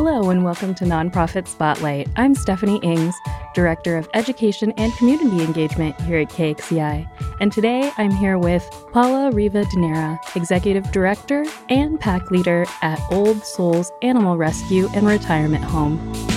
Hello and welcome to Nonprofit Spotlight. I'm Stephanie Ings, Director of Education and Community Engagement here at KXCI. And today I'm here with Paula Rivadeneira, Executive Director and Pack Leader at Old Souls Animal Rescue and Retirement Home.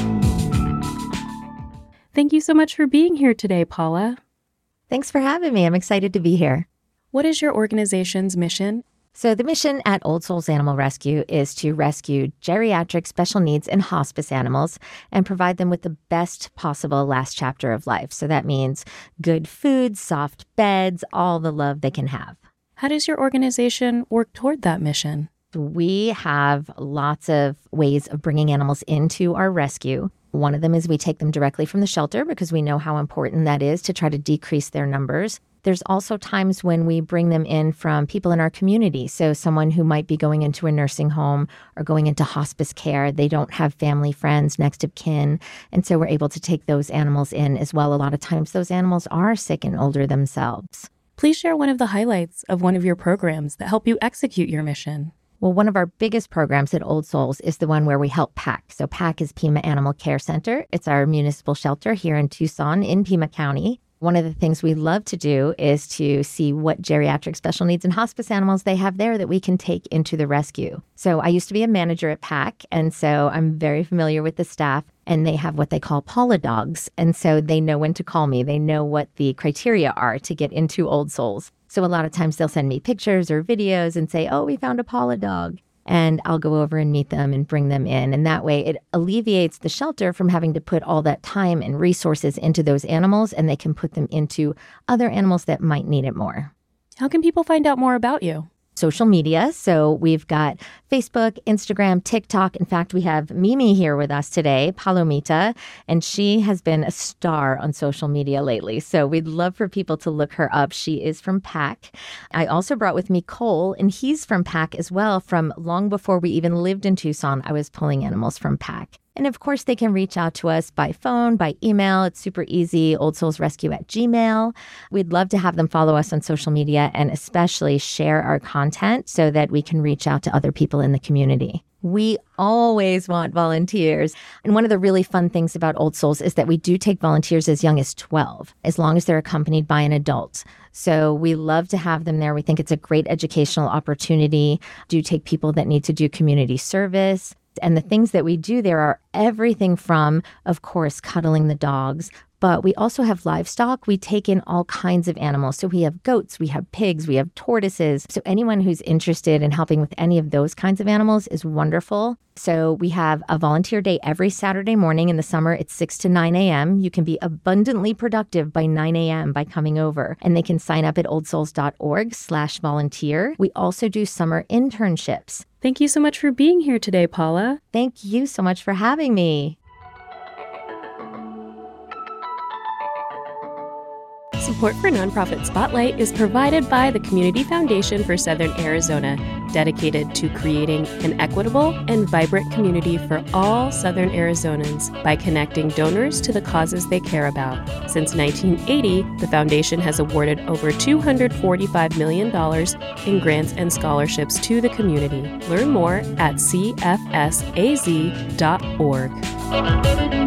Thank you so much for being here today, Paula. Thanks for having me. I'm excited to be here. What is your organization's mission? So the mission at Old Souls Animal Rescue is to rescue geriatric special needs and hospice animals and provide them with the best possible last chapter of life. So that means good food, soft beds, all the love they can have. How does your organization work toward that mission? We have lots of ways of bringing animals into our rescue. One of them is we take them directly from the shelter because we know how important that is to try to decrease their numbers. There's also times when we bring them in from people in our community. So someone who might be going into a nursing home or going into hospice care, they don't have family, friends, next of kin. And so we're able to take those animals in as well. A lot of times those animals are sick and older themselves. Please share one of the highlights of one of your programs that help you execute your mission. Well, one of our biggest programs at Old Souls is the one where we help PAC. So PAC is Pima Animal Care Center. It's our municipal shelter here in Tucson in Pima County. One of the things we love to do is to see what geriatric special needs and hospice animals they have there that we can take into the rescue. So I used to be a manager at PAC, and so I'm very familiar with the staff, and they have what they call Paula dogs. And so they know when to call me. They know what the criteria are to get into Old Souls. So a lot of times they'll send me pictures or videos and say, oh, we found a Paula dog. And I'll go over and meet them and bring them in. And that way it alleviates the shelter from having to put all that time and resources into those animals, and they can put them into other animals that might need it more. How can people find out more about you? Social media. So we've got Facebook, Instagram, TikTok. In fact, we have Mimi here with us today, Palomita, and she has been a star on social media lately. So we'd love for people to look her up. She is from PAC. I also brought with me Cole, and he's from PAC as well. From long before we even lived in Tucson, I was pulling animals from PAC. And of course, they can reach out to us by phone, by email. It's super easy, oldsoulsrescue@gmail.com. We'd love to have them follow us on social media and especially share our content so that we can reach out to other people in the community. We always want volunteers. And one of the really fun things about Old Souls is that we do take volunteers as young as 12, as long as they're accompanied by an adult. So we love to have them there. We think it's a great educational opportunity. Do take people that need to do community service. And the things that we do there are everything from, of course, cuddling the dogs, but we also have livestock. We take in all kinds of animals. So we have goats, we have pigs, we have tortoises. So anyone who's interested in helping with any of those kinds of animals is wonderful. So we have a volunteer day every Saturday morning. In the summer, it's 6 to 9 a.m. You can be abundantly productive by 9 a.m. by coming over. And they can sign up at oldsouls.org/volunteer. We also do summer internships. Thank you so much for being here today, Paula. Thank you so much for having me. Support for Nonprofit Spotlight is provided by the Community Foundation for Southern Arizona, dedicated to creating an equitable and vibrant community for all Southern Arizonans by connecting donors to the causes they care about. Since 1980, the foundation has awarded over $245 million in grants and scholarships to the community. Learn more at cfsaz.org.